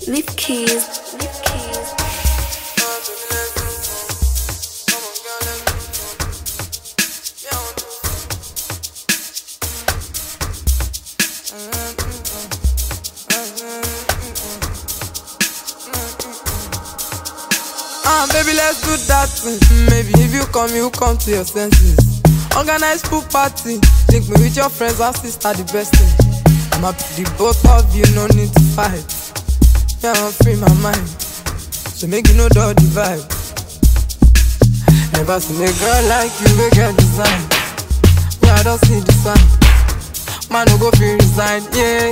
Leaf keys. Baby, let's do that thing. Maybe if you come to your senses. Organize pool party. Link me with your friends and sister, the best thing. I'm happy the both of you, no need to fight. Yeah, I'm free my mind. So make you know the vibe. Never seen a girl like you, we get design. Yeah, I don't see the sign. Man, no go feel resign, yeah.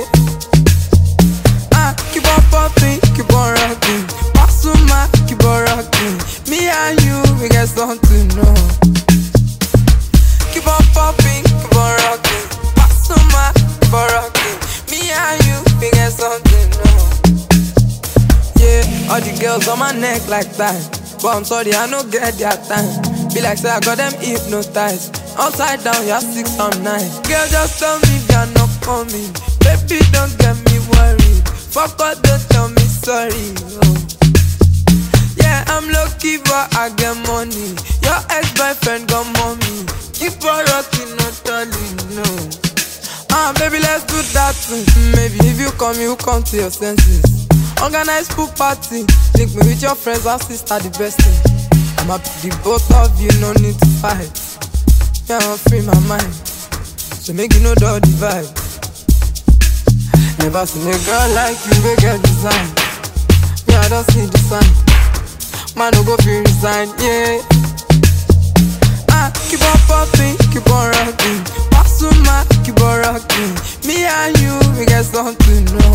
Keep on popping, keep on rocking. Pasuma, keep on rocking. Me and you, we get something to know. Keep on popping, keep on rocking. Pasuma, keep on rocking. Me and you, we get something to know. Yeah, all the girls on my neck like that. But I'm sorry, I don't get their time. Be like, say I got them hypnotized. Upside down, you're 6 or 9. Girl, just tell me you're not coming. Baby, don't get me worried. Fuck up, don't tell me sorry. Oh. Yeah, I'm lucky, but I get money. Your ex-boyfriend got money. Keep on rocking, not telling, no. Baby, let's do that thing. Maybe if you come to your senses. Organize pool party. Link me with your friends and sister, the best thing. I'm happy the both of you, no need to fight. Yeah, I'm free my mind. So make you know the vibe. Never seen a girl like you, we get design. Yeah, I don't see the sign. Man, no go feel resign, yeah. Keep on popping, keep on rocking. Pasuma, keep on rocking. Me and you, we get something to know.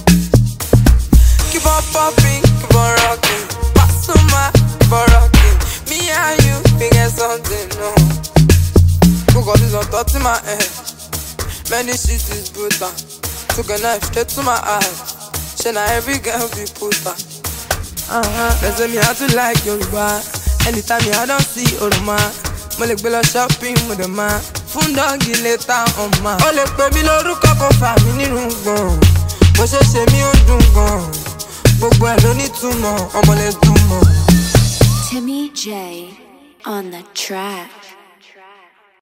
Keep on popping, keep on rocking. Pasuma, keep on rocking. Me and you, we get something to know. Because it's on top of my head. Many shit is brutal. Took a knife straight to my eyes. Should not every girl be put her. They say me how to like Yoruba. Anytime me I don't see Oroma. Molek belo shopping with the man. Fundogi later on ma. Ole pe mi lórúkọ kò fà mí nínú gan. Bó ṣe mí ó dùn gan. Gbogbo ẹ̀ ló ní túmọ̀, ọmọ lè dùn mọ́. Timmy J on the track.